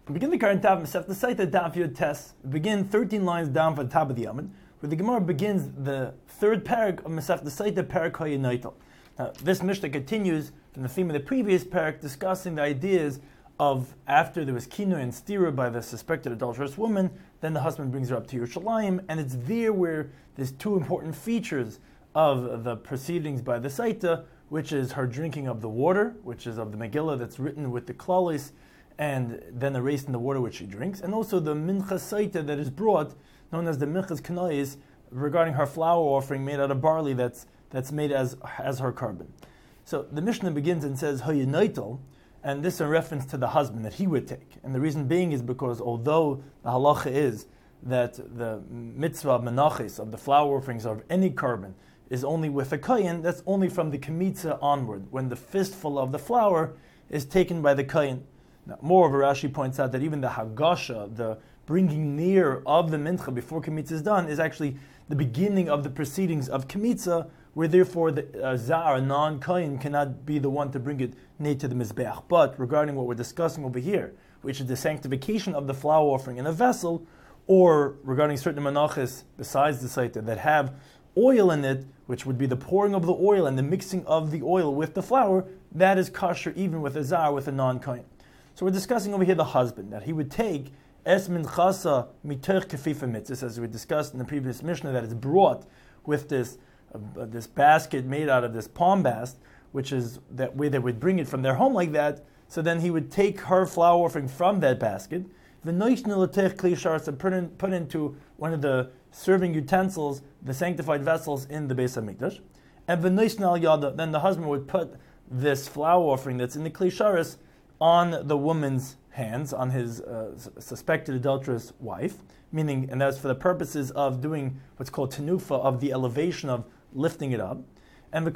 We begin the current Tav Masech the Saita Daf Yud Tes. We begin 13 lines down for the top of the Yamid, where the Gemara begins the third parak of Masech the Saita Parak Hayanaitel. Now, this Mishnah continues from the theme of the previous parak, discussing the ideas of after there was Kinu and Stira by the suspected adulterous woman, then the husband brings her up to Yerushalayim, and it's there where there's two important features of the proceedings by the Saita, which is her drinking of the water, which is of the Megillah that's written with the Klalis, and then erased in the water which she drinks, and also the mincha saita that is brought, known as the minchas kanais, regarding her flour offering made out of barley that's made as her carbon. So the Mishnah begins and says hayinaitel, and this is a reference to the husband that he would take. And the reason being is because although the halacha is that the mitzvah of menachis, of the flour offerings of any carbon, is only with a kohen, that's only from the kemitza onward, when the fistful of the flour is taken by the kohen. Now, moreover, Rashi points out that even the hagasha, the bringing near of the mincha before kemitza is done, is actually the beginning of the proceedings of kemitza, where therefore the zar, a non-kohen, cannot be the one to bring it near to the mizbeach. But regarding what we're discussing over here, which is the sanctification of the flour offering in a vessel, or regarding certain menachos besides the saita that have oil in it, which would be the pouring of the oil and the mixing of the oil with the flour, that is kosher even with a zar, with a non-kohen. So we're discussing over here the husband, that he would take es minchasa mitoch kefifa mitzvah, as we discussed in the previous Mishnah, that is brought with this basket made out of this palm bast, which is that way they would bring it from their home like that. So then he would take her flour offering from that basket, and put into one of the serving utensils, the sanctified vessels in the Beis Hamikdash, and then the husband would put this flour offering that's in the kli sharis on the woman's hands, on his suspected adulterous wife, meaning, and that's for the purposes of doing what's called tenufa, of the elevation of lifting it up. And the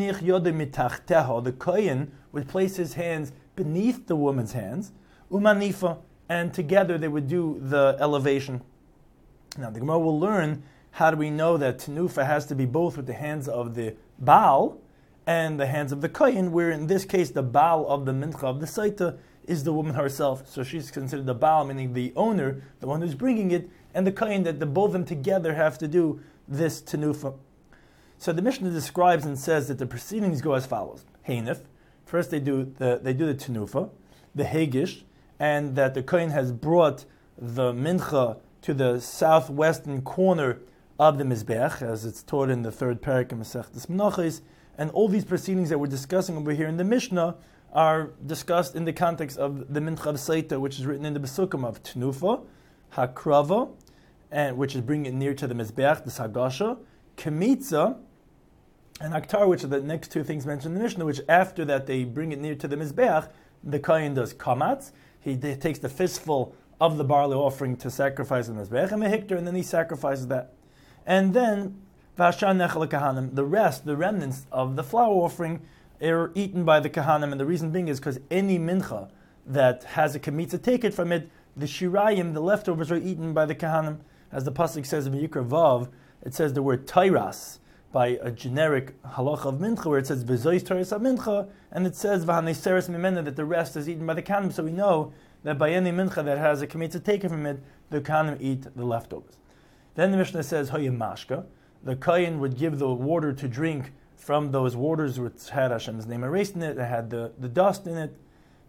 kohen would place his hands beneath the woman's hands, umanifa, and together they would do the elevation. Now the Gemara will learn, how do we know that tenufa has to be both with the hands of the Baal and the hands of the kohen, where in this case the Baal of the mincha of the saita is the woman herself. So she's considered the Baal, meaning the owner, the one who's bringing it, and the kohen, that the both of them together have to do this tenufa. So the Mishnah describes and says that the proceedings go as follows. Heinif, first they do the tenufa, the hegish, and that the kohen has brought the mincha to the southwestern corner of the mizbeach, as it's taught in the third parak of Masechtas Menachos. And all these proceedings that we're discussing over here in the Mishnah are discussed in the context of the Mincha Saita, which is written in the Besukim of Tnufa, Hakrava, and which is bringing it near to the Mizbeach, the Sagasha, Kemitza, and Aktar, which are the next two things mentioned in the Mishnah, which after that they bring it near to the Mizbeach, the Kohen does Kamatz, he takes the fistful of the barley offering to sacrifice the Mizbeach, and the Hikter, and then he sacrifices that. And then the rest, the remnants of the flour offering, are eaten by the kahanim, and the reason being is because any mincha that has a kemitza, take it from it, the shirayim, the leftovers, are eaten by the kahanim. As the pasuk says in Vayikra Vav, it says the word tairas by a generic halacha of mincha, where it says v'zois tairas mincha, and it says v'haneseres mimena, that the rest is eaten by the kahanim. So we know that by any mincha that has a kemitza taken from it, the kahanim eat the leftovers. Then the Mishnah says hoyemashka, the kohen would give the water to drink from those waters which had Hashem's name erased in it, it had the dust in it.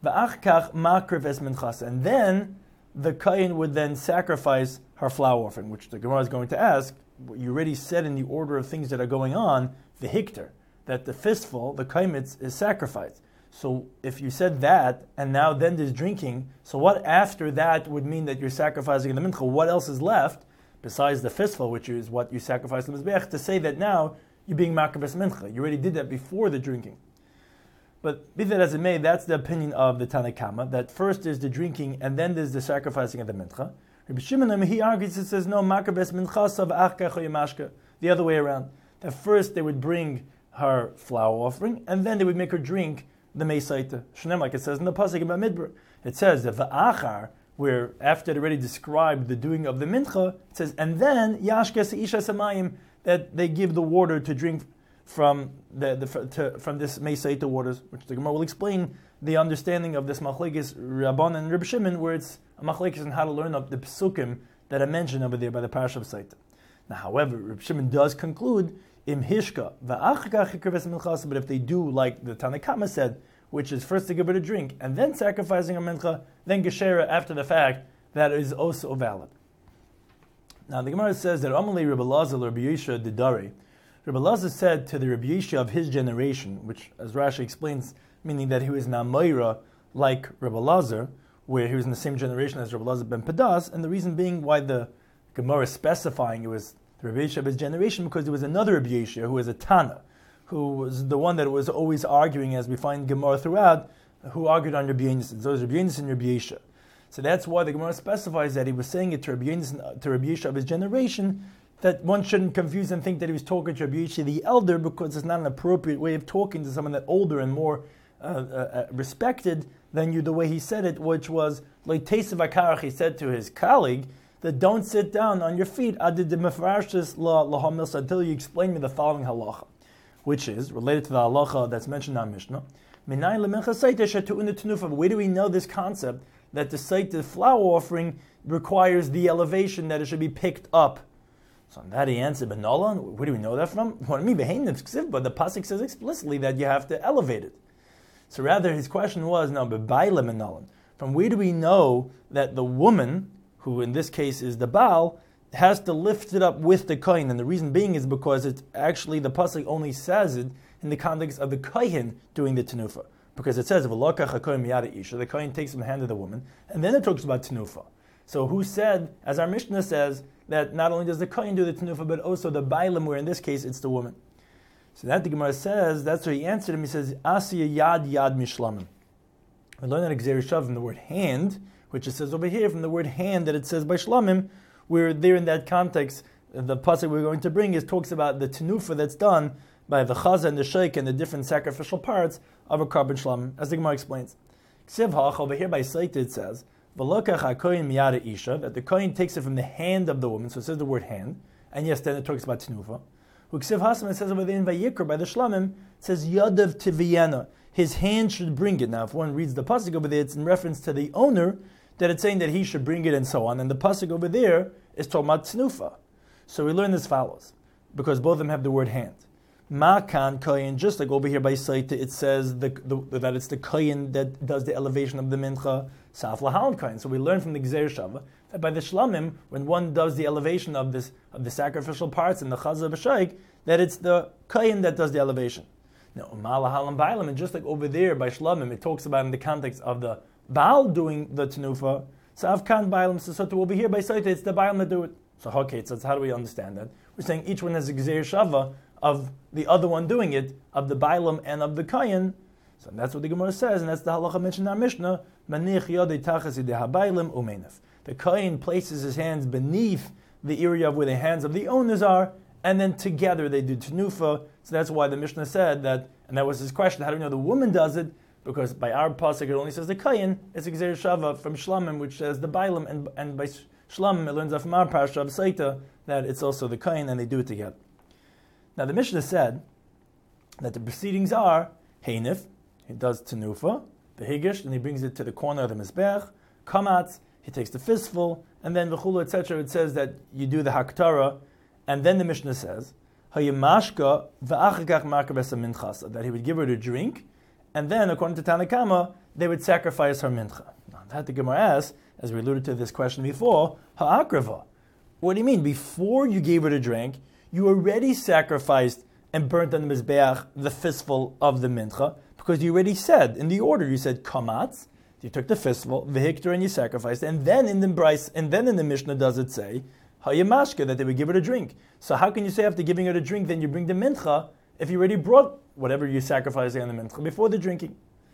And then the kohen would then sacrifice her flour offering, which the Gemara is going to ask. You already said in the order of things that are going on, the hikter, that the fistful, the kaimitz, is sacrificed. So if you said that, and now then there's drinking, so what after that would mean that you're sacrificing the mincha? What else is left besides the fistful, which is what you sacrifice in the mizbeach, to say that now you're being makabes mincha? You already did that before the drinking. But be that as it may, that's the opinion of the Tanna Kama, that first is the drinking and then there's the sacrificing of the mincha. Rabbi Shimon, he argues, it says no, makabes mincha sav achka choyemashka, the other way around. That first they would bring her flour offering and then they would make her drink the meisaita. Shneim, like it says in the pasuk about Midbar. It says that va'achar, where after it already described the doing of the mincha, it says, and then yashkes isha samayim, that they give the water to drink from from this Meisaita waters, which the Gemara will explain the understanding of this Machlekes Rabban and Reb Shimon, where it's a machlekes on how to learn up the psukim that I mentioned over there by the Parasha of Saita. Now, however, Reb Shimon does conclude, Im hishka va'achakach hikreves minchas, but if they do like the Tanna Kama said, which is first to give it a drink and then sacrificing a mincha, then geshera after the fact, that is also valid. Now the Gemara says that Amalei Rebbe Lazar Rebbe Yisha Didari, Rebbe Lazar said to the Rebbe Yisha of his generation, which as Rashi explains, meaning that he was Namayra like Rebbe Lazar, where he was in the same generation as Rebbe Lazar ben Padas, and the reason being why the Gemara is specifying it was the Rebbe Yisha of his generation, because there was another Rebbe Yisha who was a Tana, who was the one that was always arguing, as we find Gemara throughout, who argued on Rebbe Yonasan. So it was Rebbe Yonasan and Rebbe Yisha. So that's why the Gemara specifies that he was saying it to Rebbe Yonasan, to Rebbe Yisha of his generation, that one shouldn't confuse and think that he was talking to Rebbe Yisha the elder, because it's not an appropriate way of talking to someone that older and more respected than you, the way he said it, which was, like Tesav Akarach, he said to his colleague, that don't sit down on your feet until you explain me the following halacha, which is related to the halacha that's mentioned in our Mishnah. Where do we know this concept that the Saita flower offering requires the elevation, that it should be picked up? So on that he answered, where do we know that from? What I mean, but the pasuk says explicitly that you have to elevate it. So rather his question was, from where do we know that the woman, who in this case is the Baal, has to lift it up with the kohen? And the reason being is because it's actually, the pasuk only says it in the context of the kohen doing the tenufa. Because it says, the kohen takes from the hand of the woman, and then it talks about tenufa. So who said, as our Mishnah says, that not only does the kohen do the tenufa, but also the bailim, where in this case it's the woman. So that the Gemara says, that's what he answered him. He says, Asiya yad mishlamim. We learn that Gzeir Shav from the word hand, which it says over here from the word hand that it says by shlamim, where there in that context, the pasuk we're going to bring talks about the tenufa that's done by the chaza and the sheikh and the different sacrificial parts of a carbon shlamim, as the Gemara explains. Ksiv hach, over here by Saita it says, V'lokach ha-kohen miyada isha, that the kohen takes it from the hand of the woman, so it says the word hand, and yes, then it talks about tenufa. Uksiv hasam, it says over there in Vayikra by the shlamim, it says yadav tiviena, his hand should bring it. Now if one reads the pasuk over there, it's in reference to the owner, that it's saying that he should bring it and so on, and the pasuk over there is talking about tenufa. So we learn as follows, because both of them have the word hand. Ma'kan kohen, just like over here by Saita, it says that it's the kohen that does the elevation of the mincha, saf lahal kohen. So we learn from the Gzeir Shava that by the shlamim, when one does the elevation of the sacrificial parts in the chazah b'shaik, that it's the kohen that does the elevation. Now, malahal and bailam, and just like over there by shlamim, it talks about in the context of the Baal doing the tenufa, saf kan bailam. So to over here by Saita, it's the bailam that do it. So okay, so how do we understand that? We're saying each one has a Gzeir Shava of the other one doing it, of the bailam and of the kohen. So that's what the Gemara says, and that's the halacha mentioned in our Mishnah. Manich yodei tachas yedei habailim umenef. The kohen places his hands beneath the area of where the hands of the owners are, and then together they do tenufa. So that's why the Mishnah said that, and that was his question, how do we know the woman does it? Because by our pasuk it only says the kohen. It's a Gzeir Shava from shlamim, which says the bailam, and by shlamim it learns from our parasha of Saita that it's also the kohen, and they do it together. Now the Mishnah said that the proceedings are Heinif, he does tenufa, the higish, and he brings it to the corner of the mizbech, kamatz, he takes the fistful, and then v'chulu, etc. It says that you do the haktara, and then the Mishnah says hayimashka v'achakach markabes minchas, that he would give her to drink, and then according to Tanna Kama they would sacrifice her mincha. Now that the Gemara asks, as we alluded to this question before, ha'akrava. What do you mean? Before you gave her to drink, you already sacrificed and burnt on the mizbeach the fistful of the mincha, because you already said in the order, you said kamatz, you took the fistful, v'hikter, and you sacrificed, and then in the Bryce, and then in the Mishnah does it say hayamashka, that they would give her a drink. So how can you say after giving her a drink then you bring the mincha if you already brought whatever you sacrificed on the mincha before the drinking?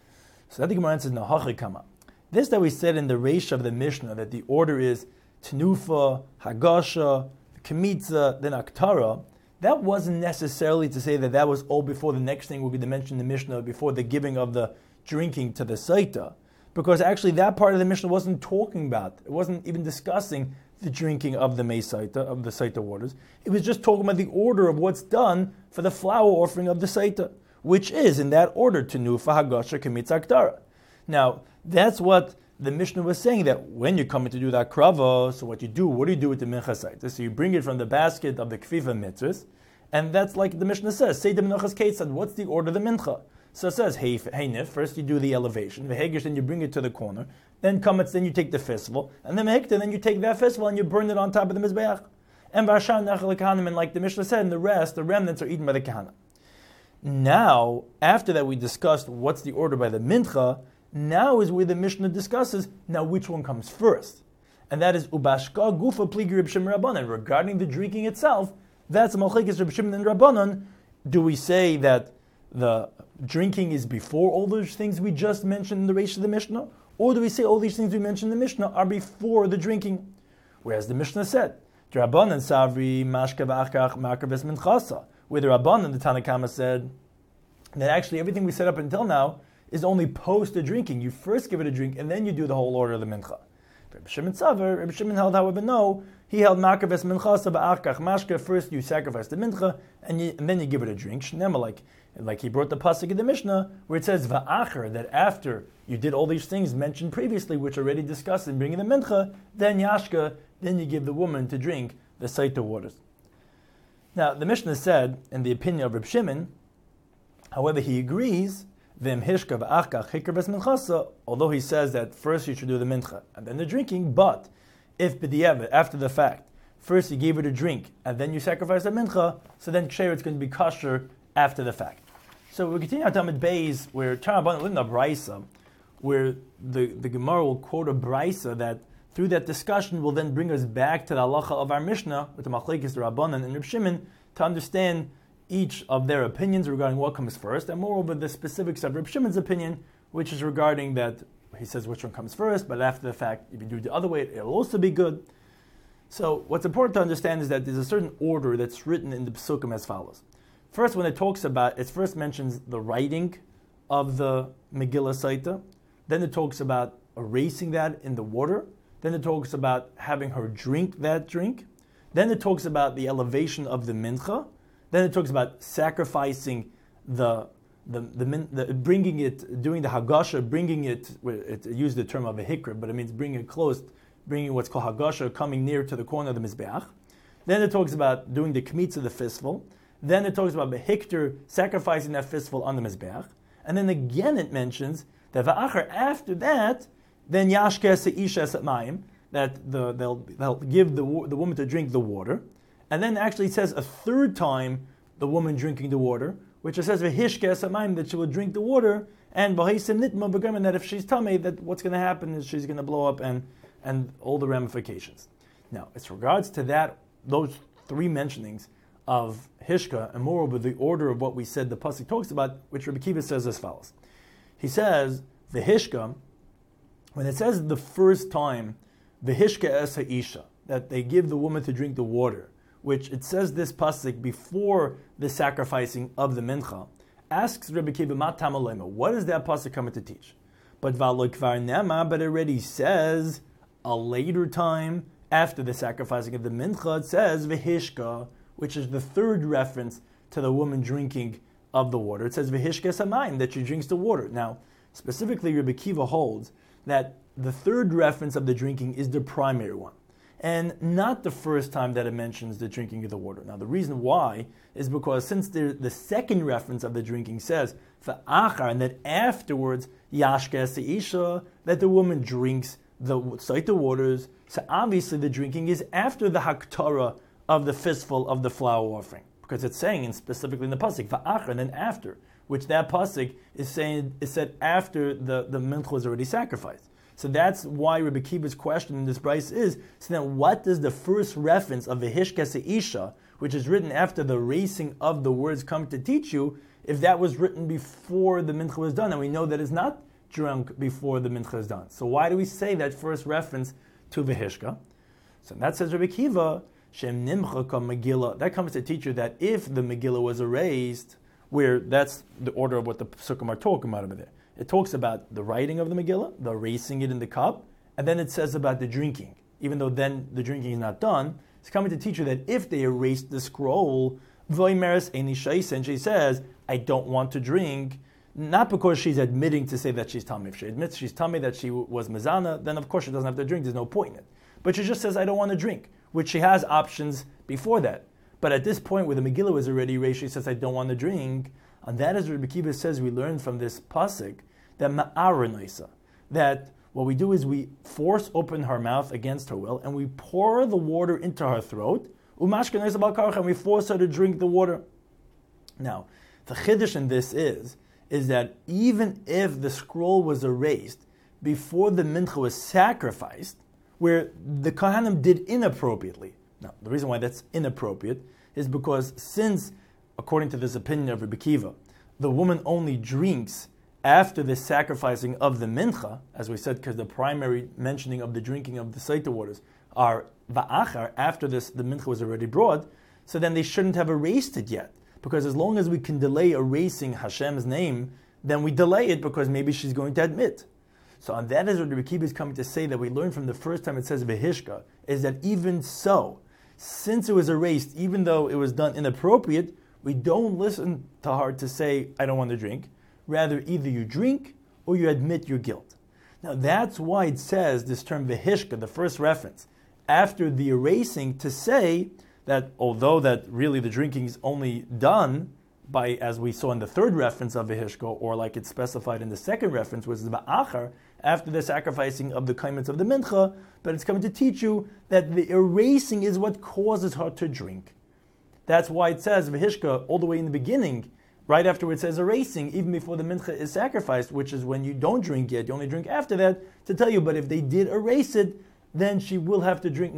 So that the Gemara answers no hachi kama. This that we said in the reish of the Mishnah, that the order is tenufa, hagasha, Kemitza, then Aktara, that wasn't necessarily to say that that was all before the next thing we're going to mention in the Mishnah, before the giving of the drinking to the Saita. Because actually that part of the Mishnah wasn't talking about, it wasn't even discussing the drinking of the Mei Saita, of the Saita waters. It was just talking about the order of what's done for the flower offering of the Saita, which is in that order, Tenufa, Hagasha, Kemitza, Aktara. Now, that's what the Mishnah was saying that when you're coming to do that krava, so what do you do with the mincha saita? So you bring it from the basket of the kfifa mitzvahs, and that's like the Mishnah says, say the minchas ketzad, what's the order of the mincha? So it says, hey nif, first you do the elevation, vehegish, then you bring it to the corner, then kametz, then you take the festival, and then mehikta, then you take that festival and you burn it on top of the mizbeach. And v'ashar nechel kahanim, and like the Mishnah said, and the rest, the remnants are eaten by the kahana. Now, after that we discussed what's the order by the mincha, now is where the Mishnah discusses, now which one comes first. And that is, ubashka gufa pligi Reb Shimon Rabbanan. Regarding the drinking itself, that's a malchikis Reb Shimon and Rabbanan. Do we say that the drinking is before all those things we just mentioned in the Reish of the Mishnah? Or do we say all these things we mentioned in the Mishnah are before the drinking? Whereas the Mishnah said, Rabbanan savri mashka v'achkach makar bes minchasa. Where the Rabbanan, the Tanna Kama said, that actually everything we set up until now is only post the drinking. You first give it a drink, and then you do the whole order of the mincha. Reb Shimon Tzavar, Reb Shimon held, however, no. He held makar bes minchasa ba'achkach mashka. First you sacrifice the mincha, and then you give it a drink. Shnema, like he brought the pasuk in the Mishnah, where it says va'acher, that after you did all these things mentioned previously, which are already discussed in bringing the mincha, then yashka, then you give the woman to drink the saita waters. Now, the Mishnah said, in the opinion of Reb Shimon, however, he agrees, although he says that first you should do the mincha and then the drinking, but if b'diavad, after the fact, first you gave her a drink and then you sacrifice the mincha, so then ksher it's going to be kosher after the fact. So we continue on Talmud Beis, where Tarabban lived in a brisa, where the Gemara will quote a brisa that through that discussion will then bring us back to the halacha of our Mishnah with the Machlekes, the Rabbanan, and Reb Shimon to understand each of their opinions regarding what comes first, and moreover the specifics of Reb Shimon's opinion, which is regarding that he says which one comes first, but after the fact, if you do it the other way, it'll also be good. So what's important to understand is that there's a certain order that's written in the Pesukim as follows. First, when it talks about, it first mentions the writing of the Megillah Saita, then it talks about erasing that in the water, then it talks about having her drink that drink, then it talks about the elevation of the mincha, then it talks about sacrificing bringing it, doing the hagasha, bringing it. It used the term of a hikra, but it means bringing it close, bringing what's called hagasha, coming near to the corner of the mizbeach. Then it talks about doing the kmitz of the fistful. Then it talks about the hikter, sacrificing that fistful on the mizbeach. And then again it mentions that va'achar, after that, then yashke se'isha mayim, that they'll give the woman to drink the water. And then actually it says a third time the woman drinking the water, which it says v'hishke samaim, that she will drink the water, and v'haisim nitma b'german, that if she's tummy, that what's going to happen is she's going to blow up and all the ramifications. Now, as regards to that, those three mentionings of hishka, and moreover the order of what we said the pasuk talks about, which Rabbi Kiva says as follows. He says the hishka, when it says the first time the hishka es ha'isha, that they give the woman to drink the water, which it says this pasuk before the sacrificing of the mincha, asks Rabbi Kiva, what is that pasuk coming to teach? But it already says a later time after the sacrificing of the mincha, it says v'hishka, which is the third reference to the woman drinking of the water. It says v'hishka samayim, that she drinks the water. Now, specifically, Rabbi Kiva holds that the third reference of the drinking is the primary one, and not the first time that it mentions the drinking of the water. Now, the reason why is because since the second reference of the drinking says fa'achar, and that afterwards yashke se'isha, that the woman drinks the saita waters, so obviously the drinking is after the haktara of the fistful of the flour offering, because it's saying, and specifically in the pasuk, fa'achar, and then after, which that pasuk is said after the mincha was already sacrificed. So that's why Rabbi Kiva's question in this brayso is, so then what does the first reference of the V'hishke se'isha, which is written after the erasing of the words come to teach you, if that was written before the mincha was done, and we know that it's not drunk before the mincha is done. So why do we say that first reference to V'hishke? So that says Rabbi Kiva, Shem nimcha ka Megillah, that comes to teach you that if the Megillah was erased, where that's the order of what the Pesukim are talking about over there. It talks about the writing of the Megillah, the erasing it in the cup, and then it says about the drinking. Even though then the drinking is not done, it's coming to teach you that if they erased the scroll, Voimeres Eini Shaisa, and she says, I don't want to drink, not because she's admitting to say that she's tummy. If she admits she's tummy, that she was mezana, then of course she doesn't have to drink. There's no point in it. But she just says, I don't want to drink, which she has options before that. But at this point where the Megillah was already raised, she says, I don't want to drink. And that is what Rebbe Kiva says we learn from this pasuk, that ma'ara noisa, that what we do is we force open her mouth against her will, and we pour the water into her throat, umashka noisa bal karcha, and we force her to drink the water. Now, the chiddush in this is that even if the scroll was erased before the mincha was sacrificed, where the Kohanim did inappropriately. Now, the reason why that's inappropriate is because since, according to this opinion of Rebbe Kiva, the woman only drinks after the sacrificing of the mincha, as we said, because the primary mentioning of the drinking of the Saita waters are va'achar, after this the mincha was already brought, so then they shouldn't have erased it yet. Because as long as we can delay erasing Hashem's name, then we delay it because maybe she's going to admit. So and that is what Rebbe Kiva is coming to say, that we learned from the first time it says vehishka, is that even so, since it was erased, even though it was done inappropriate, we don't listen to her to say, I don't want to drink. Rather, either you drink or you admit your guilt. Now that's why it says this term vehishka, the first reference, after the erasing, to say that although that really the drinking is only done by, as we saw in the third reference of vehishka, or like it's specified in the second reference, which is ba'achar, after the sacrificing of the kaimitz of the mincha, but it's coming to teach you that the erasing is what causes her to drink. That's why it says vehishka all the way in the beginning, right after it says erasing, even before the mincha is sacrificed, which is when you don't drink yet, you only drink after that, to tell you, but if they did erase it, then she will have to drink no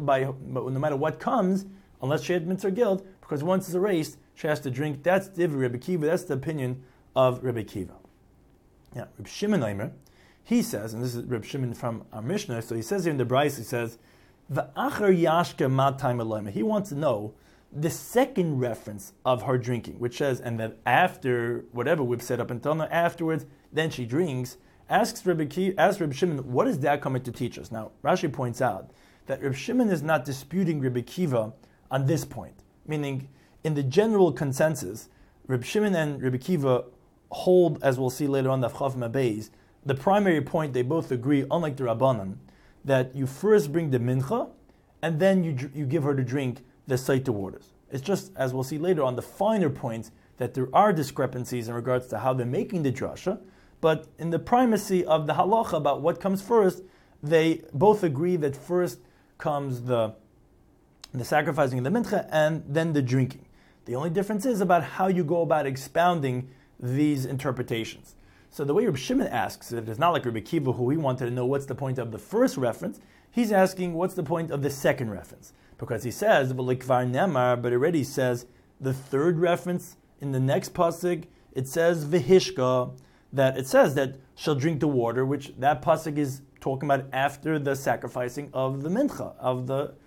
matter what comes, unless she admits her guilt, because once it's erased, she has to drink. That's the Rebbe Kiva, that's the opinion of Rebbe Kiva. Yeah, Reb Shimon Aimer, he says, and this is Reb Shimon from our Mishnah, so he says here in the Bryce, he says, V'achar yashka ma time eloima. He wants to know the second reference of her drinking, which says, and that after whatever we've said up until now, afterwards, then she drinks. Asks Reb Shimon, what is that coming to teach us? Now, Rashi points out that Reb Shimon is not disputing Rebbe Kiva on this point, meaning in the general consensus, Reb Shimon and Rebbe Kiva hold, as we'll see later on, the Chav Mabeis, the primary point they both agree, unlike the Rabbanan, that you first bring the mincha, and then you give her to drink the Saita waters. It's just, as we'll see later on, the finer points, that there are discrepancies in regards to how they're making the drasha, but in the primacy of the halacha about what comes first, they both agree that first comes the sacrificing of the mincha and then the drinking. The only difference is about how you go about expounding these interpretations. So the way Reb Shimon asks it is not like Rebbe Kiva, who he wanted to know what's the point of the first reference. He's asking what's the point of the second reference. Because he says, V'likvar nemar, but already says the third reference in the next pasuk, it says v'hishka, that it says that she'll drink the water, which that pasuk is talking about after the sacrificing of the mincha, of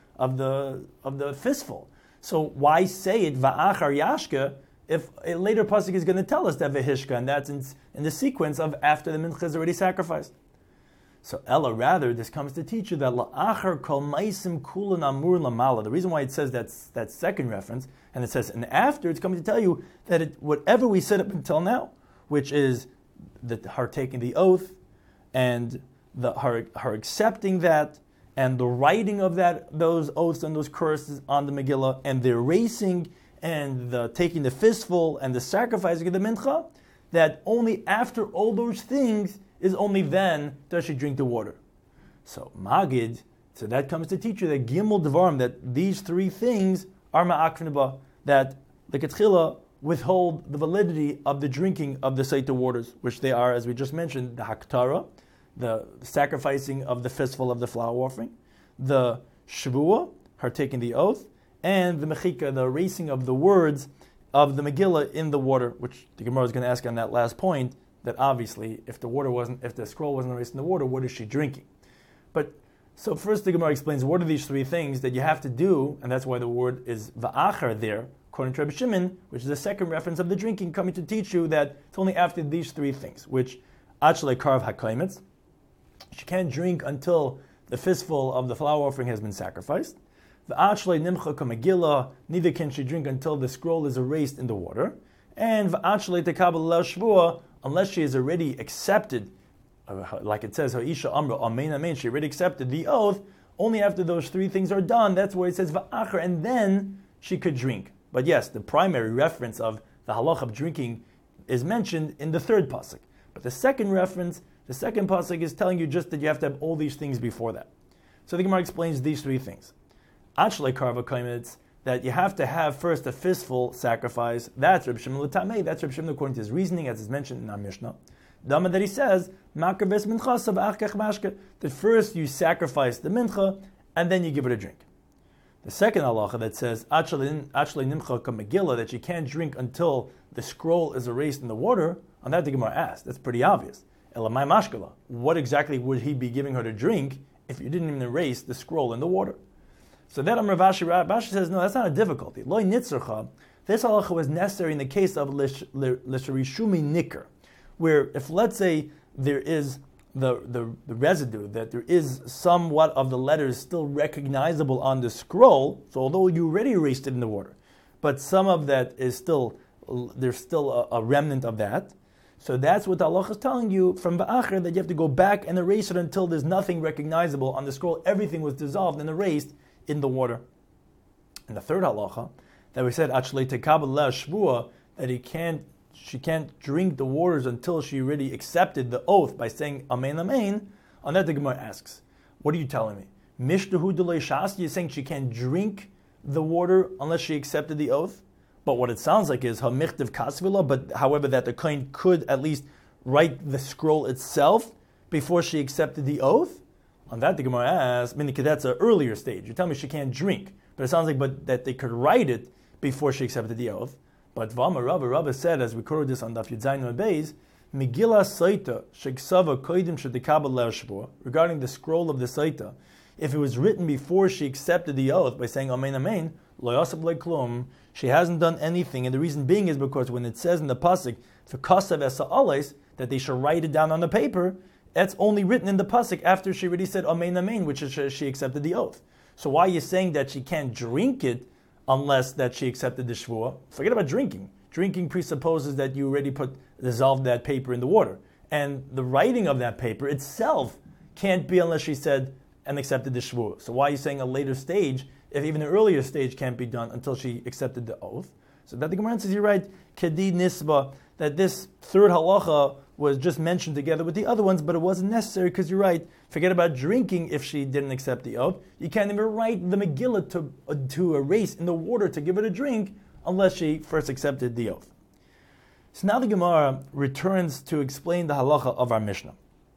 the fistful. So why say it va'achar yashka if a later pasuk is going to tell us that v'hishka, and that's in the sequence of after the mincha is already sacrificed? So Ella, rather, this comes to teach you that la'achar kol maisim kulan amur lamala. The reason why it says that second reference, and it says and after, it's coming to tell you that whatever we said up until now, which is her taking the oath, and her accepting that, and the writing of those oaths and those curses on the Megillah, and the erasing, and the taking the fistful, and the sacrificing of the mincha, that only after all those things is only then does she drink the water. So Magid, so that comes to teach you that Gimel Devarim, that these three things are ma'akvneba, that the Ketchila withhold the validity of the drinking of the Saita waters, which they are, as we just mentioned, the Haktara, the sacrificing of the fistful of the flour offering, the Shavua, her taking the oath, and the Mechika, the erasing of the words of the Megillah in the water, which the Gemara is going to ask on that last point, that obviously, if the scroll wasn't erased in the water, what is she drinking? But so first the Gemara explains what are these three things that you have to do, and that's why the word is va'achar there, according to Rebbe Shimon, which is the second reference of the drinking, coming to teach you that it's only after these three things, which achle karv hakaimitz, she can't drink until the fistful of the flour offering has been sacrificed. V'achle nimcha kamegillah, neither can she drink until the scroll is erased in the water. And v'achle tekabel shvua, unless she has already accepted, like it says, Ha'isha Amra, Amen, Amen, she already accepted the oath, only after those three things are done, that's where it says Va'achar, and then she could drink. But yes, the primary reference of the halach of drinking is mentioned in the third pasuk. But the second reference, the second pasuk is telling you just that you have to have all these things before that. So the Gemara explains these three things. Actually, karva kaimitz, that you have to have first a fistful sacrifice. That's Reb Shimon l'tamei. That's Reb Shimon according to his reasoning, as is mentioned in our Mishnah. Dama that he says, makar ves mincha v'achkach mashke, that first you sacrifice the mincha and then you give it a drink. The second halacha that says actually nimcha kamegillah, that you can't drink until the scroll is erased in the water. On that the Gemara asked. That's pretty obvious. Elamai mashkala. What exactly would he be giving her to drink if you didn't even erase the scroll in the water? So that Rav Ashi says, no, that's not a difficulty. Loi nitzarcha. This halacha was necessary in the case of l'sharishumi nikr, where if, let's say, there is the residue, that there is somewhat of the letters still recognizable on the scroll, so although you already erased it in the water, but some of that is still, there's still a remnant of that. So that's what the halacha is telling you from Ba'achar, that you have to go back and erase it until there's nothing recognizable on the scroll. Everything was dissolved and erased in the water. And the third halacha, that we said, Achlei tekabel le'ah shvua, that she can't drink the waters until she already accepted the oath by saying Amen, Amen. On that the Gemara asks, what are you telling me? Mishtahu delei shas, you're saying she can't drink the water unless she accepted the oath? But what it sounds like is hamichtiv kasvila, but however that the kohen could at least write the scroll itself before she accepted the oath? On that the Gemara asks, meaning that's an earlier stage. You tell me she can't drink, but it sounds like that they could write it before she accepted the oath. But Vama Rabba said, as we quoted this on Daf Yud Zayin Beis, Megillah Saita Sheksava Koidim Shedekabel Le'ashvua, regarding the scroll of the Saita, if it was written before she accepted the oath by saying Amen, Amen, Lo Yasab Le'klum, she hasn't done anything, and the reason being is because when it says in the pasuk for Kasav Esa Ales that they should write it down on the paper, that's only written in the pasuk after she already said Amen, Amen, which is she accepted the oath. So why are you saying that she can't drink it unless that she accepted the shvuah? Forget about drinking. Drinking presupposes that you already dissolved that paper in the water, and the writing of that paper itself can't be unless she said and accepted the shvuah. So why are you saying a later stage, if even an earlier stage can't be done until she accepted the oath? So that the Gemara says, you're right, Kedi Nisba, that this third halacha was just mentioned together with the other ones, but it wasn't necessary because you're right. Forget about drinking if she didn't accept the oath. You can't even write the Megillah to erase in the water to give it a drink unless she first accepted the oath. So now the Gemara returns to explain the halacha of our Mishnah.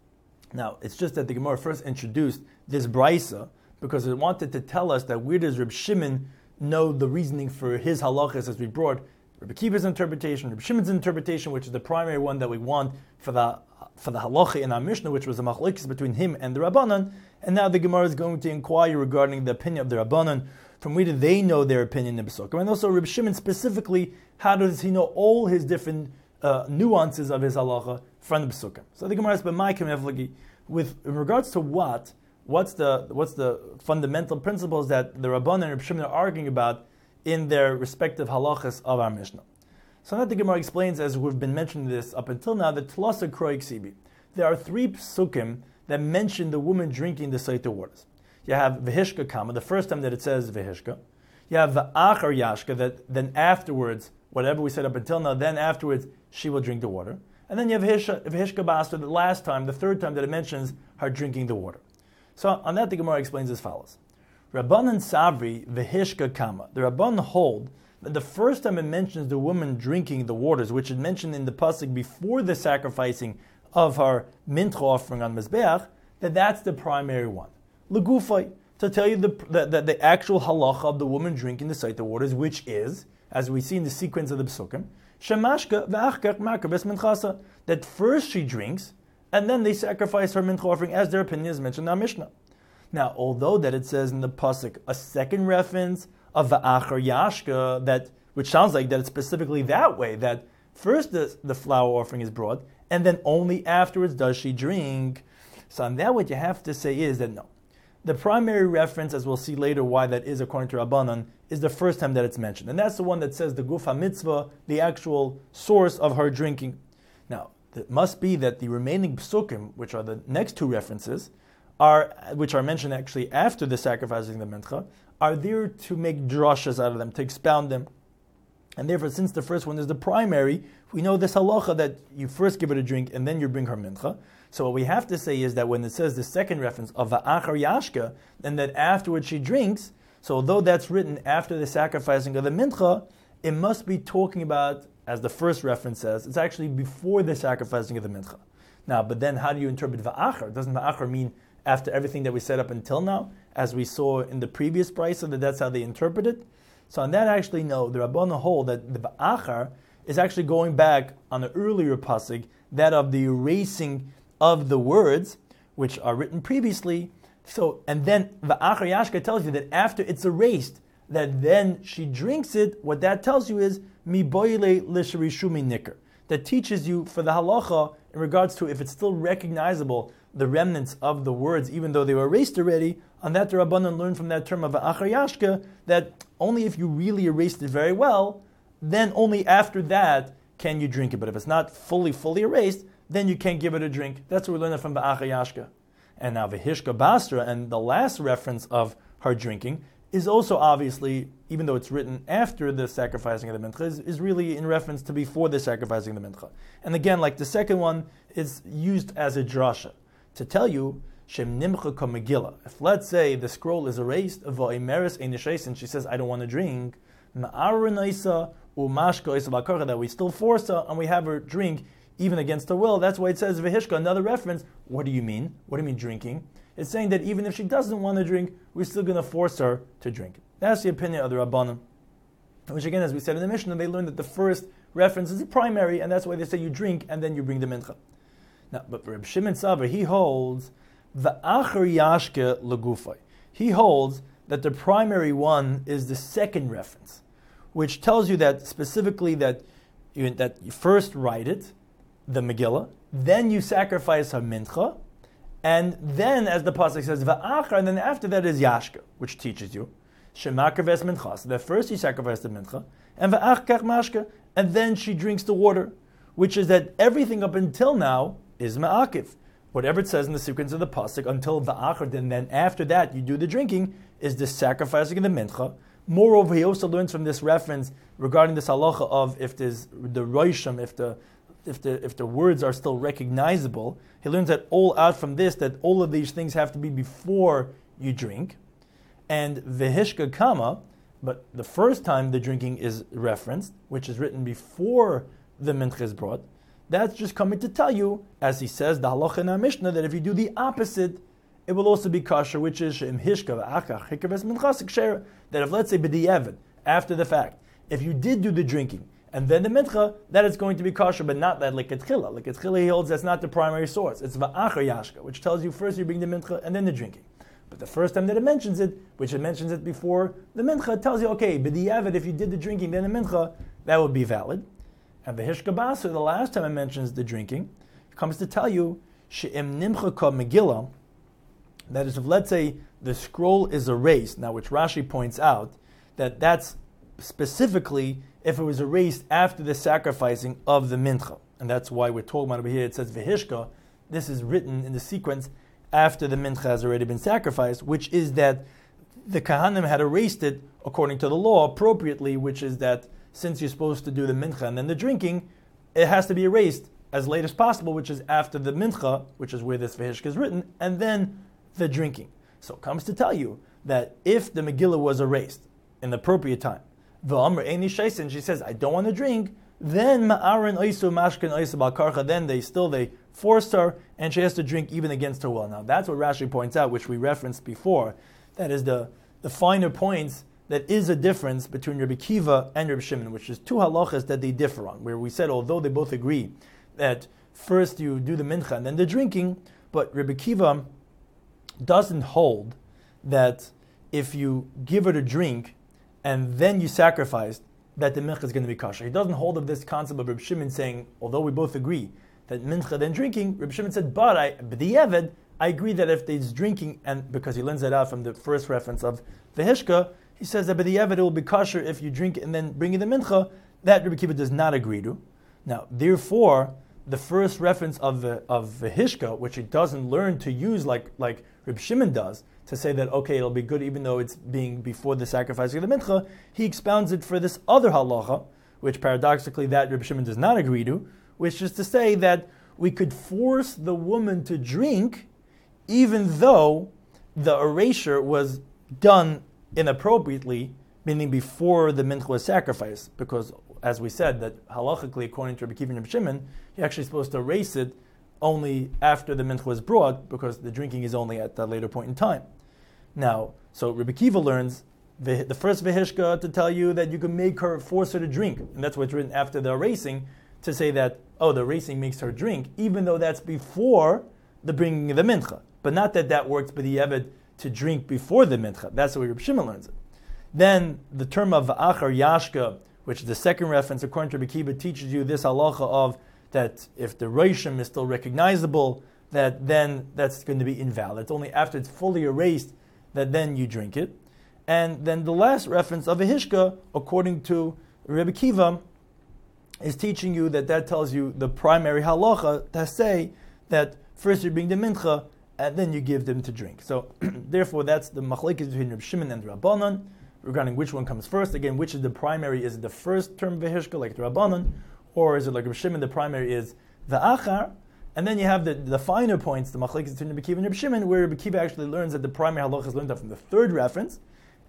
Now, it's just that the Gemara first introduced this brisa because it wanted to tell us that where does Reb Shimon know the reasoning for his halachas, as we brought Reb Akiva's interpretation, Reb Shimon's interpretation, which is the primary one that we want for the halacha in our Mishnah, which was the machlokes between him and the Rabbanan. And now the Gemara is going to inquire regarding the opinion of the Rabbanan, from where do they know their opinion in the Pesukim, and also Reb Shimon specifically, how does he know all his different nuances of his halacha from the Pesukim. So the Gemara is with in regards to what's the fundamental principles that the Rabbanan and Reb Shimon are arguing about in their respective halachas of our Mishnah. So now the Gemara explains, as we've been mentioning this up until now, the Tlasa Kroik Sibi. There are three psukim that mention the woman drinking the Saita waters. You have Vehishka Kama, the first time that it says Vehishka. You have the Achar Yashka, that then afterwards, whatever we said up until now, then afterwards she will drink the water. And then you have Vehishka Basta, the last time, the third time that it mentions her drinking the water. So on that the Gemara explains as follows. Rabbanan Savri Vehishka Kama. The Rabbanan hold that the first time it mentions the woman drinking the waters, which is mentioned in the pasuk before the sacrificing of her mincha offering on Mizbeach, that's the primary one. Legufay, to tell you the actual halacha of the woman drinking the Saita waters, which is, as we see in the sequence of the Pesukim, Shemashka v'achkach makabes minchasa, that first she drinks, and then they sacrifice her mincha offering, as their opinion is mentioned in our Mishnah. Now, although that it says in the pasuk a second reference of v'achar yashka, which sounds like that it's specifically that way, that first the flour offering is brought, and then only afterwards does she drink. So on that, what you have to say is that no. The primary reference, as we'll see later why that is according to Rabbanan, is the first time that it's mentioned. And that's the one that says the Guf HaMitzvah, the actual source of her drinking. Now, It must be that the remaining psukim, which are the next two references, which are mentioned actually after the sacrificing the mincha, are there to make drashas out of them, to expound them. And therefore, since the first one is the primary, we know this halacha that you first give it a drink and then you bring her mincha. So what we have to say is that when it says the second reference of va'achar yashka, then that afterwards she drinks, so although that's written after the sacrificing of the mincha, it must be talking about, as the first reference says, it's actually before the sacrificing of the mincha. Now, but then how do you interpret va'achar? Doesn't va'achar mean after everything that we said up until now, as we saw in the previous brisa, that that's how they interpret it? So on that, actually, no, the Rabbanan hold that the va'achar is actually going back on the earlier pasuk, that of the erasing of the words which are written previously. So, and then va'achar yashka tells you that after it's erased, that then she drinks it. What that tells you is mi boile lisharishumi nikr. That teaches you for the halacha in regards to if it's still recognizable, the remnants of the words, even though they were erased already. On that, the Rabbanan learned from that term of va'achar yashka that only if you really erased it very well, then only after that can you drink it. But if it's not fully erased, then you can't give it a drink. That's what we learned from va'achar yashka. And now v'hishka basra, and the last reference of her drinking, is also obviously, even though it's written after the sacrificing of the mincha, is really in reference to before the sacrificing of the mincha. And again, like the second one, is used as a drasha to tell you shem nimcha ka megillah. If let's say the scroll is erased, va'emeres einishes, and she says, I don't want to drink, ma'arenaisa umashka isa b'karcha, that we still force her and we have her drink even against her will. That's why it says v'hishka, another reference. What do you mean? What do you mean drinking? It's saying that even if she doesn't want to drink, we're still going to force her to drink. That's the opinion of the Rabbanim. Which again, as we said in the Mishnah, they learned that the first reference is the primary, and that's why they say you drink and then you bring the mincha. Now, but for Reb Shimon Savar, he holds va'achar yashke legufay. He holds that the primary one is the second reference, which tells you that specifically that you first write it, the Megillah, then you sacrifice her mincha, and then, as the pasuk says, va'achar, and then after that is yashka, which teaches you shemakarves mincha. So that first you sacrifice the mincha, and va'achar mashka, and then she drinks the water, which is that everything up until now is ma'akiv. Whatever it says in the sequence of the pasuk until va'achar, and then after that you do the drinking, is the sacrificing of the mincha. Moreover, he also learns from this reference regarding this halacha of if there's the roisham, if the words are still recognizable, he learns that all out from this, that all of these things have to be before you drink. And vehishka kama, but the first time the drinking is referenced, which is written before the mincha is brought, that's just coming to tell you, as he says, the halacha in our Mishnah, that if you do the opposite, it will also be kosher, which is she'im hishka v'achach hikaves minchas kshera, that if, let's say, b'di'evid, after the fact, if you did do the drinking, and then the mincha, that is going to be kosher, but not that like etchila. Like etchila, he holds that's not the primary source. It's va'achar yashka, which tells you first you bring the mincha and then the drinking. But the first time that it mentions it, which it mentions it before the mincha, it tells you, okay, b'di'evid, if you did the drinking, then the mincha, that would be valid. And the hishka basar, the last time it mentions the drinking, it comes to tell you, she'im nimcha ka megillah, that is, if let's say the scroll is erased, now which Rashi points out, that that's specifically if it was erased after the sacrificing of the mincha. And that's why we're talking about over here, it says vehishka, this is written in the sequence after the mincha has already been sacrificed, which is that the Kahanim had erased it according to the law appropriately, which is that since you're supposed to do the mincha and then the drinking, it has to be erased as late as possible, which is after the mincha, which is where this vehishka is written, and then the drinking. So it comes to tell you that if the Megillah was erased in the appropriate time, and she says, I don't want to drink, then then they forced her, and she has to drink even against her will. Now that's what Rashi points out, which we referenced before. That is the finer points, that is a difference between Rabbi Kiva and Rabbi Shimon, which is two halachas that they differ on, where we said, although they both agree that first you do the mincha and then the drinking, but Rabbi Kiva doesn't hold that if you give her a drink and then you sacrifice, that the mincha is going to be kosher. He doesn't hold of this concept of Reb Shimon saying, although we both agree that mincha then drinking, Reb Shimon said, but b'di'evid, I agree that if there's drinking, and because he lends that out from the first reference of the hishka, he says that b'di'evid it will be kosher if you drink and then bring in the mincha. That Reb Kiva does not agree to. Now, therefore, the first reference of Vehishka, which he doesn't learn to use like Reb Shimon does, to say that, okay, it'll be good even though it's being before the sacrifice of the mincha, he expounds it for this other halacha, which paradoxically that Reb Shimon does not agree to, which is to say that we could force the woman to drink even though the erasure was done inappropriately, meaning before the mincha was sacrificed, because as we said, that halachically, according to Rabbi Kiva and Rabbi Shimon, you're actually supposed to erase it only after the mincha was brought, because the drinking is only at that later point in time. Now, so Rabbi Kiva learns the first Vehishka to tell you that you can make her, force her to drink, and that's what's written after the erasing, to say that, oh, the erasing makes her drink, even though that's before the bringing of the mincha, but not that works by the Eved to drink before the mincha. That's the way Rabbi Shimon learns it. Then the term of V'achar Yashka, which is the second reference, according to Rabbi Kiva, teaches you this halacha of that if the Reishim is still recognizable, that then that's going to be invalid. It's only after it's fully erased that then you drink it. And then the last reference of Vehishka, according to Rabbi Kiva, is teaching you that tells you the primary halacha to say that first you bring the mincha and then you give them to drink. So therefore that's the machlekes between Reb Shimon and Rabbanan regarding which one comes first. Again, which is the primary? Is it the first term Vehishka like the Rabbanan, or is it like Reb Shimon, the primary is the Achar? And then you have the finer points, the machlekes between Reb Kiva and Reb Shimon, where Reb Kiva actually learns that the primary halacha is learned from the third reference,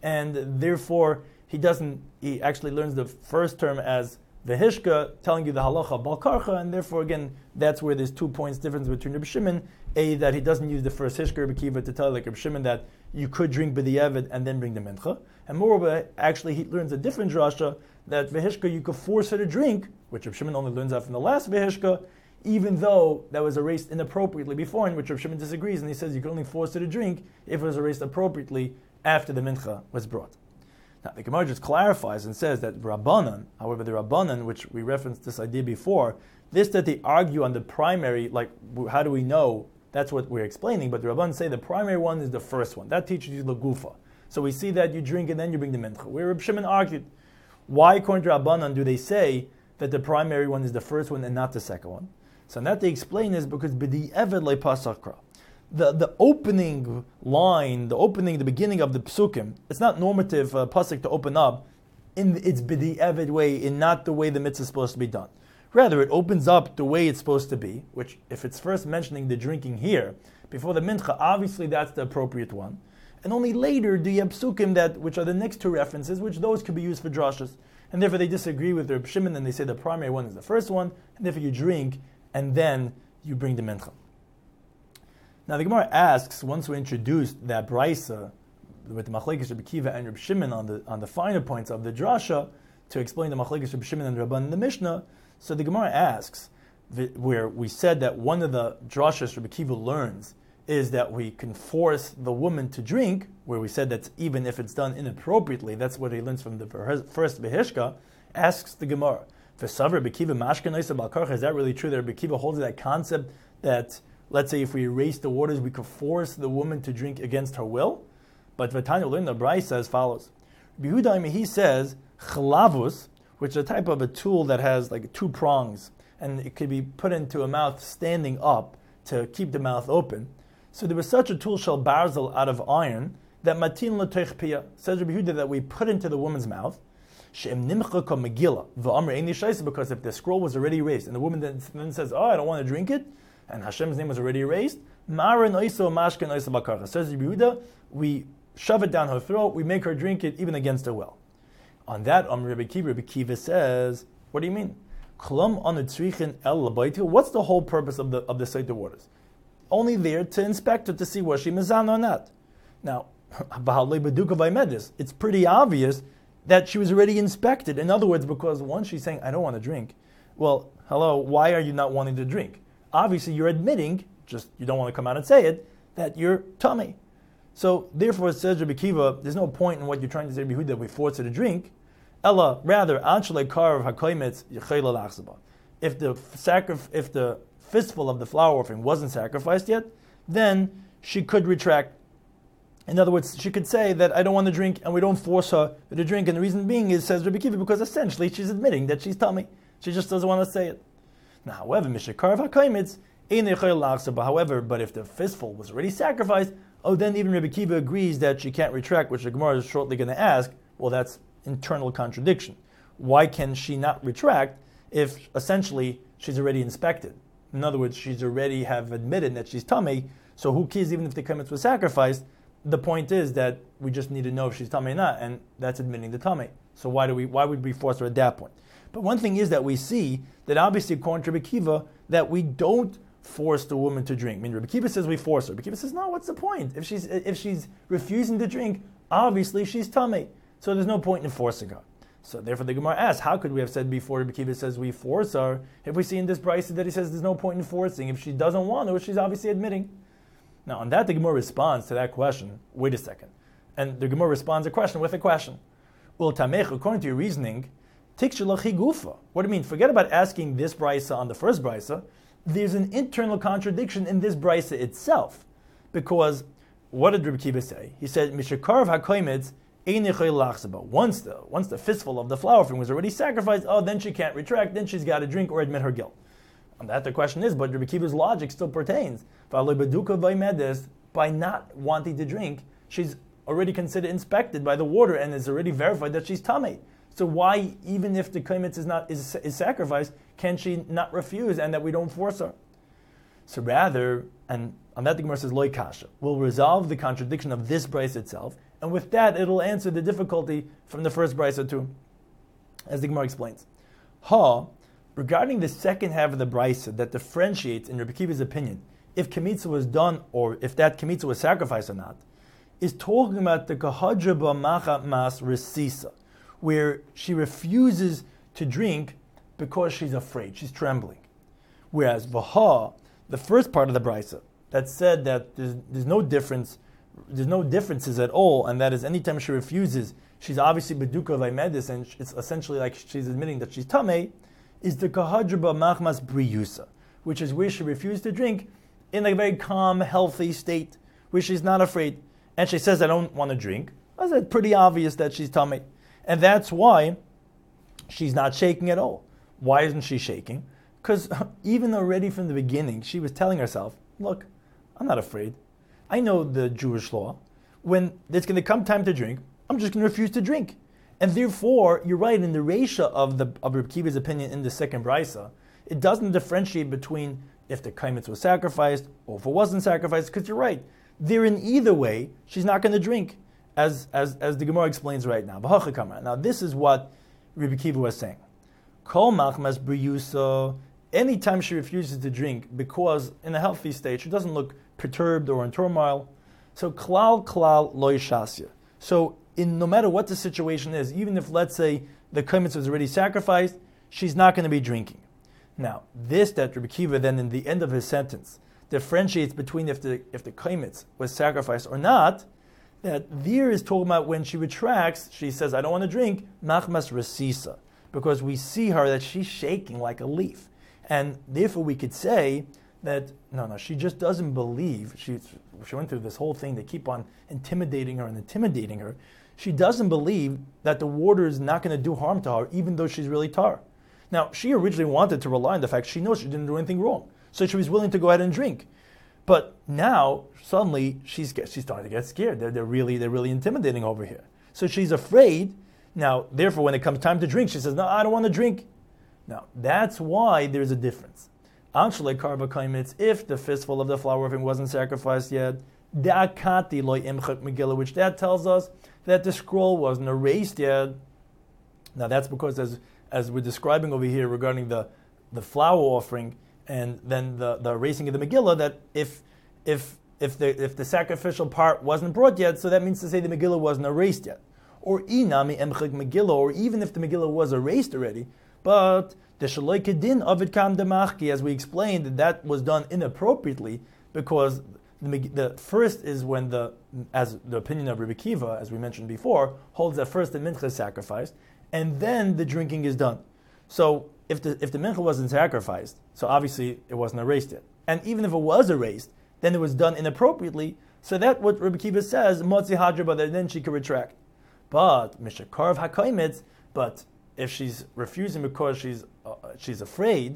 and therefore he actually learns the first term as Vehishka, telling you the halacha balkarcha, and therefore again that's where there's 2 points difference between Reb Shimon, that he doesn't use the first Hishka Reb Kiva to tell like Reb Shimon that you could drink b'di'evid and then bring the mincha, and moreover actually he learns a different drasha that Vehishka you could force her to drink, which Reb Shimon only learns that from the last Vehishka, even though that was erased inappropriately before, in which Reb Shimon disagrees, and he says you can only force her to drink if it was erased appropriately after the mincha was brought. Now, the Gemara just clarifies and says that Rabbanan, however, the Rabbanan, which we referenced this idea before, that they argue on the primary, like, how do we know? That's what we're explaining, but the Rabbanan say the primary one is the first one. That teaches you Lagufa. So we see that you drink and then you bring the mincha. Where Reb Shimon argued, why, according to Rabbanan, do they say that the primary one is the first one and not the second one? So that they explain is because B'di Eved Le Pasakra. The opening line, the beginning of the psukim, it's not normative pasuk to open up in its b'di'evid way, in not the way the mitzvah is supposed to be done. Rather, it opens up the way it's supposed to be, which if it's first mentioning the drinking here, before the mincha, obviously that's the appropriate one. And only later do you have psukim which are the next two references, which those could be used for drashas. And therefore they disagree with Reb Shimon and they say the primary one is the first one, and therefore you drink and then you bring the mincha. Now the Gemara asks, once we introduced that brisa with the machlekes Reb Kiva and Reb Shimon on the finer points of the drasha to explain the machlekes Reb Shimon and Rabban in the Mishnah, so the Gemara asks, where we said that one of the drashas Reb Kiva learns is that we can force the woman to drink, where we said that even if it's done inappropriately, that's what he learns from the first Vehishka, asks the Gemara, is that really true that Reb Kiva holds that concept that let's say if we erase the waters, we could force the woman to drink against her will? But Vatanya learned the brisa as follows. Yehuda, he says, chalavus, which is a type of a tool that has like 2 prongs, and it could be put into a mouth standing up to keep the mouth open. So there was such a tool, shel barzel, out of iron, that matin l'toich piyah, says Rabbi Yehuda, that we put into the woman's mouth, she'em nimcha ka megillah, v'amr ein shaisa, because if the scroll was already erased, and the woman then says, oh, I don't want to drink it, and Hashem's name was already erased, Ma'arin oiso mashken oiso bakarcha. Says Rabbi Yehuda, we shove it down her throat, we make her drink it even against her will. On that, Rabbi Kiva says, what do you mean? What's the whole purpose of the Seiter waters? Only there to inspect her to see was she mizan or not. Now, it's pretty obvious that she was already inspected. In other words, because once she's saying, I don't want to drink, well, hello, why are you not wanting to drink? Obviously, you're admitting, just you don't want to come out and say it, that you're tummy. So, therefore, it says Rabbi Kiva, there's no point in what you're trying to say, Rabbi Yehuda, that we force her to drink. Ella, rather, if the fistful of the flour offering wasn't sacrificed yet, then she could retract. In other words, she could say that I don't want to drink, and we don't force her to drink. And the reason being is, says Rabbi Kiva, because essentially she's admitting that she's tummy. She just doesn't want to say it. Now, however, Mishakarv HaKaimitz, however, but if the fistful was already sacrificed, then even Rebbe Kiva agrees that she can't retract, which the Gemara is shortly going to ask. Well, that's internal contradiction. Why can she not retract if essentially she's already inspected? In other words, she's already have admitted that she's tamei, so who cares even if the kametz was sacrificed? The point is that we just need to know if she's tamei or not, and that's admitting the tamei. So why would we force her at that point? But one thing is that we see that obviously according to Rebbe Kiva, that we don't force the woman to drink. I mean, Rebbe Kiva says we force her. Rebbe Kiva says, no, what's the point? If she's refusing to drink, obviously she's tamei. So there's no point in forcing her. So therefore the Gemara asks, how could we have said before Rebbe Kiva says we force her, if we see in this brisa that he says there's no point in forcing, if she doesn't want to, she's obviously admitting. Now on that the Gemara responds to that question, wait a second. And the Gemara responds a question with a question. Well, Tamech, according to your reasoning, Tikshalach gufa. What do you mean? Forget about asking this brisa on the first brisa. There's an internal contradiction in this brisa itself. Because what did Rebbe Kiva say? He said, Mishakarv HaKoimetz, once the fistful of the flour offering was already sacrificed, then she can't retract, then she's got to drink or admit her guilt. And that the question is, but Rebbe Kiva's logic still pertains. By not wanting to drink, she's already considered inspected by the water and is already verified that she's tamei. So why, even if the kaimitz is sacrificed, can she not refuse and that we don't force her? So rather, and on that the Gemara says, Loi kasha, will resolve the contradiction of this brisa itself, and with that it'll answer the difficulty from the first brisa too, as the Gemara explains. Regarding the second half of the brisa that differentiates, in Rebbe Kiva's opinion, if kmitza was done or if that kmitza was sacrificed or not, is talking about the kahadra b'macha mas resisa, where she refuses to drink because she's afraid, she's trembling. Whereas Vaha, the first part of the brisa, that said that there's no differences at all, and that is anytime she refuses, she's obviously beduka vaimedis, and it's essentially like she's admitting that she's tamei, is the kahadra b'machmas briyusa, which is where she refused to drink in a very calm, healthy state, where she's not afraid. And she says, I don't want to drink. It's pretty obvious that she's tamei. And that's why she's not shaking at all. Why isn't she shaking? Because even already from the beginning, she was telling herself, look, I'm not afraid. I know the Jewish law. When it's going to come time to drink, I'm just going to refuse to drink. And therefore, you're right, in the Reisha of Rebbe Kiva's opinion in the second brisa, it doesn't differentiate between if the kaimitz was sacrificed or if it wasn't sacrificed, because you're right. They're in either way, she's not going to drink, as the Gemara explains right now. Now, this is what Rebbe Kiva was saying. Kol machmas briyusa, anytime she refuses to drink because in a healthy state, she doesn't look perturbed or in turmoil. So klal lo yishasya. So no matter what the situation is, even if, let's say, the kaimitz was already sacrificed, she's not going to be drinking. Now, this that Rebbe Kiva then in the end of his sentence differentiates between if the kaimitz was sacrificed or not, that there is talking about when she retracts, she says, I don't want to drink, machmas resisa, because we see her that she's shaking like a leaf. And therefore we could say that, no, she just doesn't believe. She went through this whole thing. They keep on intimidating her. She doesn't believe that the water is not going to do harm to her, even though she's really tar. Now, she originally wanted to rely on the fact she knows she didn't do anything wrong. So she was willing to go ahead and drink. But now, suddenly, she's starting to get scared. They're really intimidating over here. So she's afraid. Now, therefore, when it comes time to drink, she says, no, I don't want to drink. Now, that's why there's a difference. Actually, karba kaimitz, if the fistful of the flour offering wasn't sacrificed yet, da'akati loy imchak megillah, which that tells us that the scroll wasn't erased yet. Now, that's because, as we're describing over here regarding the flour offering and then the erasing of the Megillah, that if the sacrificial part wasn't brought yet, so that means to say the Megillah wasn't erased yet. Or inami emchik Megillah, or even if the Megillah was erased already, but the shaloi kedin avid kam demachki, as we explained, that was done inappropriately because the first is when as the opinion of Rebbe Kiva, as we mentioned before, holds that first the mincha is sacrificed, and then the drinking is done. So if the mincha wasn't sacrificed, so obviously it wasn't erased yet. And even if it was erased, then it was done inappropriately. So that what Rebbe Kiva says, motzi hadra, but then she could retract. But mishakarv hakaimitz, but if she's refusing because she's afraid,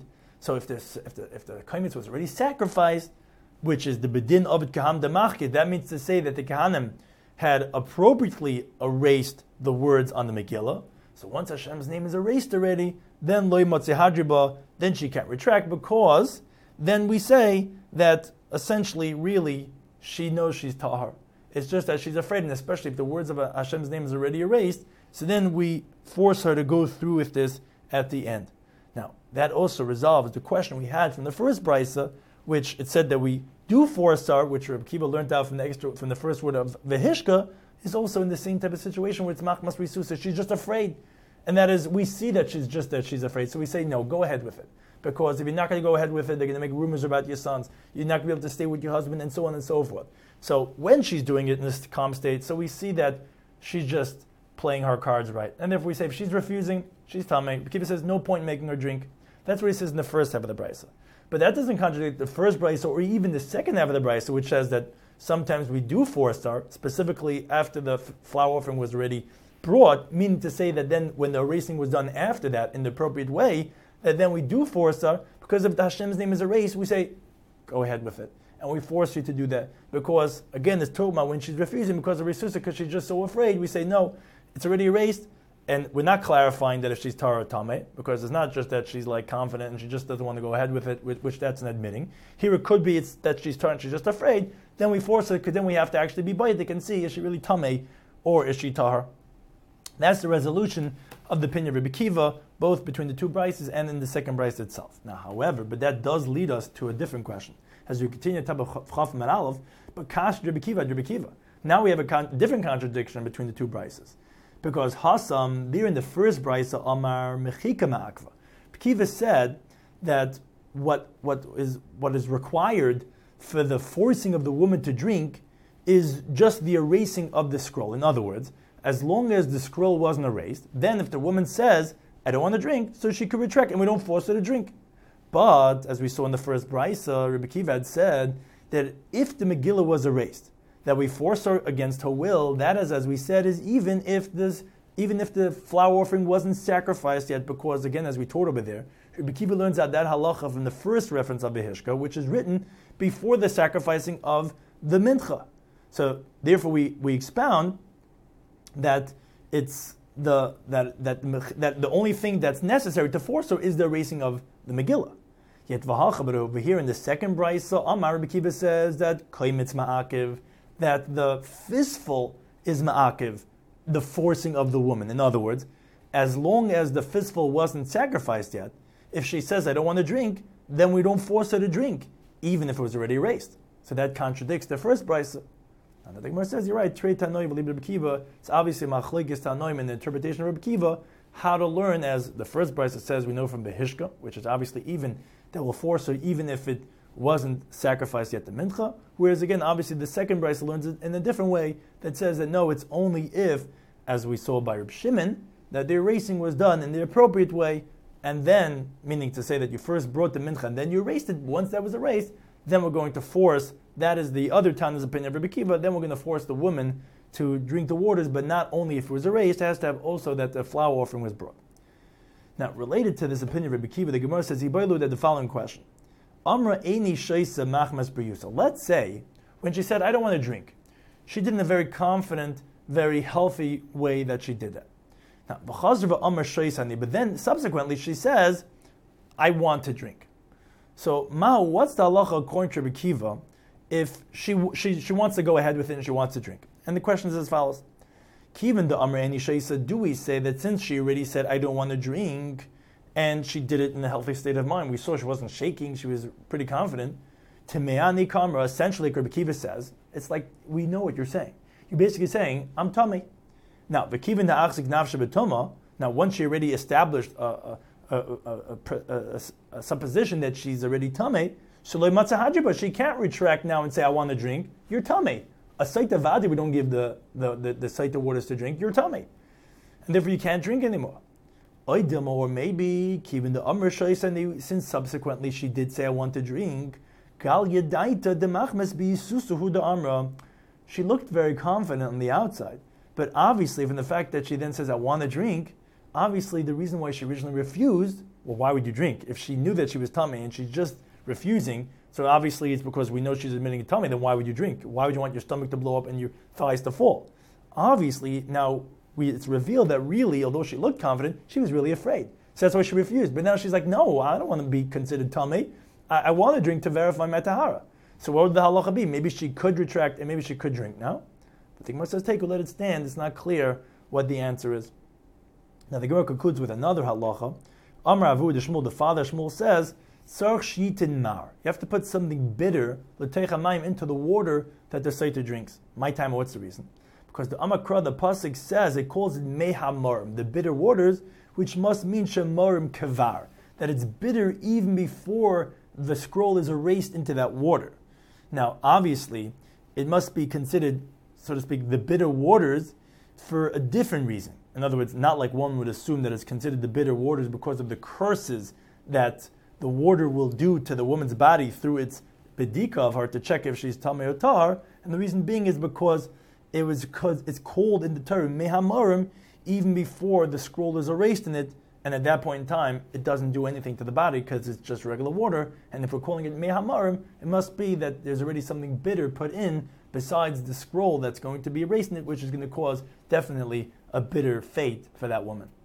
So if the kaimitz was already sacrificed, which is the bedin of kaham demachke, that means to say that the kahanim had appropriately erased the words on the Megillah. So once Hashem's name is erased already, then loy motzei hadriba, then she can't retract, because then we say that essentially, really, she knows she's tahar. It's just that she's afraid, and especially if the words of Hashem's name is already erased, so then we force her to go through with this at the end. Now, that also resolves the question we had from the first brisa, which it said that we do force her, which Reb Kiva learned out from the first word of vehishka, is also in the same type of situation where it's machmas risusa. She's just afraid. And that is, we see that she's afraid. So we say, no, go ahead with it. Because if you're not going to go ahead with it, they're going to make rumors about your sons. You're not going to be able to stay with your husband, and so on and so forth. So when she's doing it in this calm state, so we see that she's just playing her cards right. And if we say, if she's refusing, she's tamei. Kiva says, no point in making her drink. That's what he says in the first half of the brisa. But that doesn't contradict the first brisa or even the second half of the brisa, which says that sometimes we do force her, specifically after the flour offering was already brought, meaning to say that then when the erasing was done after that in the appropriate way, that then we do force her, because if the Hashem's name is erased, we say, go ahead with it. And we force you to do that. Because, again, it's Toma, when she's refusing because of Risusa, because she's just so afraid, we say, no, it's already erased. And we're not clarifying that if she's Tara or Tameh, because it's not just that she's like confident and she just doesn't want to go ahead with it, which that's an admitting. Here it could be it's that she's Tara and she's just afraid. Then we force her, because then we have to actually be baitik and see, is she really Tameh or is she Tahar? That's the resolution of the opinion of Rebbe Kiva, both between the two brises and in the second brise itself. Now, however, but that does lead us to a different question. As we continue to talk about Chaf Mer Aleph, but Kash Rebbe Kiva. Now we have a different contradiction between the two brises. Because Hassam, there in the first brisa, Amar Mechika Ma'akva. Kiva said that what is required for the forcing of the woman to drink is just the erasing of the scroll. In other words, as long as the scroll wasn't erased, then if the woman says, I don't want to drink, so she could retract, and we don't force her to drink. But, as we saw in the first brisa, Rebbe Kiva had said that if the Megillah was erased, that we force her against her will, that is, as we said, is even if the flour offering wasn't sacrificed yet, because again, as we taught over there, Rebbe Kiva learns out that halacha from the first reference of Behishka, which is written before the sacrificing of the mincha. So therefore, we expound that it's that the only thing that's necessary to force her is the erasing of the Megillah. Yet v'halcha, but over here in the second brisa, Amar Rebbe Kiva says that kaimitz ma'akiv, that the fistful is ma'akiv, the forcing of the woman. In other words, as long as the fistful wasn't sacrificed yet, if she says, I don't want to drink, then we don't force her to drink, even if it was already erased. So that contradicts the first brisa. And the Gemara says, you're right, Trei Tanoi v'li Rebbe Kiva, it's obviously machlekes Tanoim in the interpretation of Rebbe Kiva, how to learn, as the first brisa says, we know from Behishka, which is obviously even, that will force her even if it wasn't sacrificed yet the mincha. Whereas again, obviously the second brisa learns it in a different way that says that no, it's only if, as we saw by Reb Shimon, that the erasing was done in the appropriate way, and then, meaning to say that you first brought the mincha and then you erased it. Once that was erased, then we're going to force, that is the other Tana's opinion of Rebbe Kiva, then we're going to force the woman to drink the waters, but not only if it was erased, it has to have also that the flour offering was brought. Now, related to this opinion of Rebbe Kiva, the Gemara says, he boiled the following question. Amra eini sheisa machmas b'yusa. Let's say, when she said, I don't want to drink, she did in a very confident, very healthy way that she did that. Now, but then subsequently she says, I want to drink. So, what's the halacha according to Rebbe Kiva if she wants to go ahead with it and she wants to drink? And the question is as follows. Kivan the Amra eini sheisa, do we say that since she already said, I don't want to drink, and she did it in a healthy state of mind, we saw she wasn't shaking, she was pretty confident, Temeani Kamra, essentially Rebbe Kiva says, it's like, we know what you're saying. You're basically saying, I'm tummy. Now, V'kivan da'achzik nafshe b'toma, now once she already established a supposition that she's already tummy, shaloi matzah hadriba, she can't retract now and say, I want to drink, you're tummy. A saita vadi, we don't give the saita waters to drink, you're tummy. And therefore you can't drink anymore. Or maybe, given the Amr Shais, since subsequently she did say, I want to drink, Gal Yedaita de Machmes B'Yisusuhu de Amra. She looked very confident on the outside, but obviously from the fact that she then says, I want to drink, obviously the reason why she originally refused, well, why would you drink? If she knew that she was tummy and she's just refusing, so obviously it's because we know she's admitting a tummy, then why would you drink? Why would you want your stomach to blow up and your thighs to fall? Obviously, now it's revealed that really, although she looked confident, she was really afraid. So that's why she refused. But now she's like, no, I don't want to be considered tummy. I want to drink to verify my tahara. So what would the halacha be? Maybe she could retract and maybe she could drink. No? But the Gemara says, take, let it stand. It's not clear what the answer is. Now the Gemara concludes with another halacha. Amar Avu, the father Shmuel says, Sarch shitin mar. You have to put something bitter, l'teicha mayim, into the water that the saita drinks. My time, what's the reason? Because the Amakra, the pasuk says, it calls it mehamorim, the bitter waters, which must mean shemorim kavar, that it's bitter even before the scroll is erased into that water. Now, obviously, it must be considered, so to speak, the bitter waters for a different reason. In other words, not like one would assume that it's considered the bitter waters because of the curses that the water will do to the woman's body through its bedika of her to check if she's tamei or tar. And the reason being is because it's called in the Torah mehamorim even before the scroll is erased in it, and at that point in time it doesn't do anything to the body because it's just regular water. And if we're calling it mehamorim, it must be that there's already something bitter put in besides the scroll that's going to be erased in it, which is going to cause definitely a bitter fate for that woman.